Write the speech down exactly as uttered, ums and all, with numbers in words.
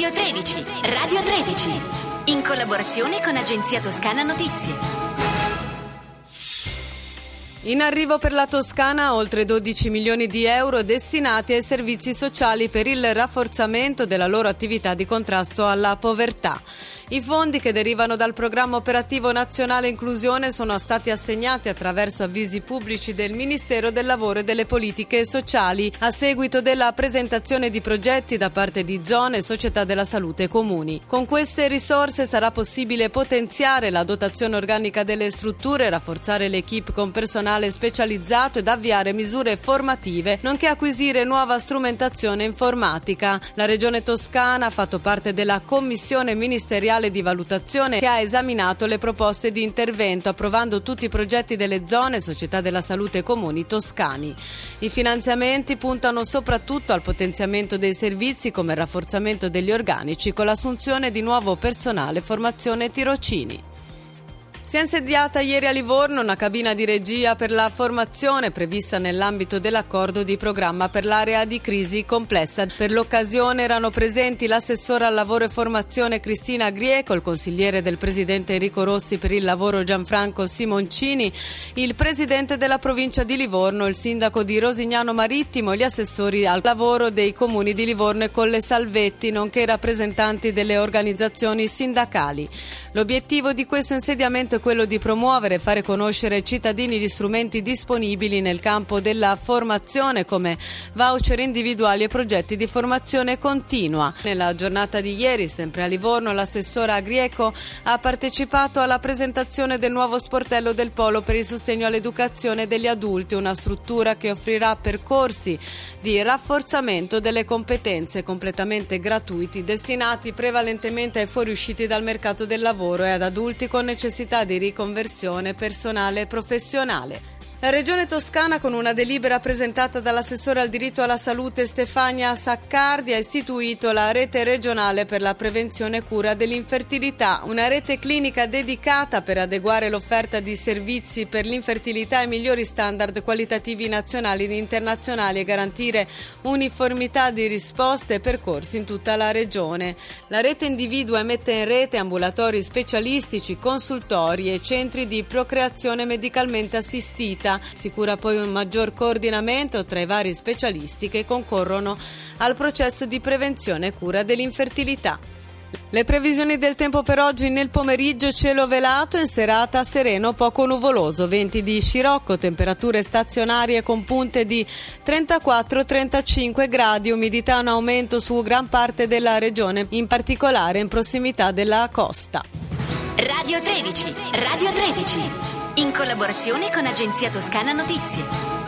Radio tredici, Radio tredici, in collaborazione con Agenzia Toscana Notizie. In arrivo per la Toscana oltre dodici milioni di euro destinati ai servizi sociali per il rafforzamento della loro attività di contrasto alla povertà. I fondi che derivano dal Programma Operativo Nazionale Inclusione sono stati assegnati attraverso avvisi pubblici del Ministero del Lavoro e delle Politiche Sociali a seguito della presentazione di progetti da parte di zone, società della salute e comuni. Con queste risorse sarà possibile potenziare la dotazione organica delle strutture, rafforzare l'equipe con personale specializzato ed avviare misure formative, nonché acquisire nuova strumentazione informatica. La Regione Toscana ha fatto parte della Commissione Ministeriale di valutazione che ha esaminato le proposte di intervento, approvando tutti i progetti delle zone, società della salute e comuni toscani. I finanziamenti puntano soprattutto al potenziamento dei servizi come il rafforzamento degli organici con l'assunzione di nuovo personale, formazione e tirocini. Si è insediata ieri a Livorno una cabina di regia per la formazione prevista nell'ambito dell'accordo di programma per l'area di crisi complessa. Per l'occasione erano presenti l'assessora al lavoro e formazione Cristina Grieco, il consigliere del presidente Enrico Rossi per il lavoro Gianfranco Simoncini, il presidente della provincia di Livorno, il sindaco di Rosignano Marittimo e gli assessori al lavoro dei comuni di Livorno e Colle Salvetti, nonché rappresentanti delle organizzazioni sindacali. L'obiettivo di questo insediamento è quello di promuovere e fare conoscere ai cittadini gli strumenti disponibili nel campo della formazione come voucher individuali e progetti di formazione continua. Nella giornata di ieri, sempre a Livorno, l'assessora Grieco ha partecipato alla presentazione del nuovo sportello del Polo per il sostegno all'educazione degli adulti, una struttura che offrirà percorsi di rafforzamento delle competenze completamente gratuiti destinati prevalentemente ai fuoriusciti dal mercato del lavoro e ad adulti con necessità di riconversione personale e professionale. La Regione Toscana, con una delibera presentata dall'assessore al diritto alla salute Stefania Saccardi, ha istituito la rete regionale per la prevenzione e cura dell'infertilità, una rete clinica dedicata per adeguare l'offerta di servizi per l'infertilità ai migliori standard qualitativi nazionali ed internazionali e garantire uniformità di risposte e percorsi in tutta la Regione. La rete individua e mette in rete ambulatori specialistici, consultori e centri di procreazione medicalmente assistita. Assicura poi un maggior coordinamento tra i vari specialisti che concorrono al processo di prevenzione e cura dell'infertilità. Le previsioni del tempo per oggi: nel pomeriggio cielo velato, in serata sereno poco nuvoloso, venti di scirocco, temperature stazionarie con punte di trentaquattro trentacinque gradi, umidità in aumento su gran parte della regione, in particolare in prossimità della costa. Radio tredici, Radio tredici, in collaborazione con Agenzia Toscana Notizie.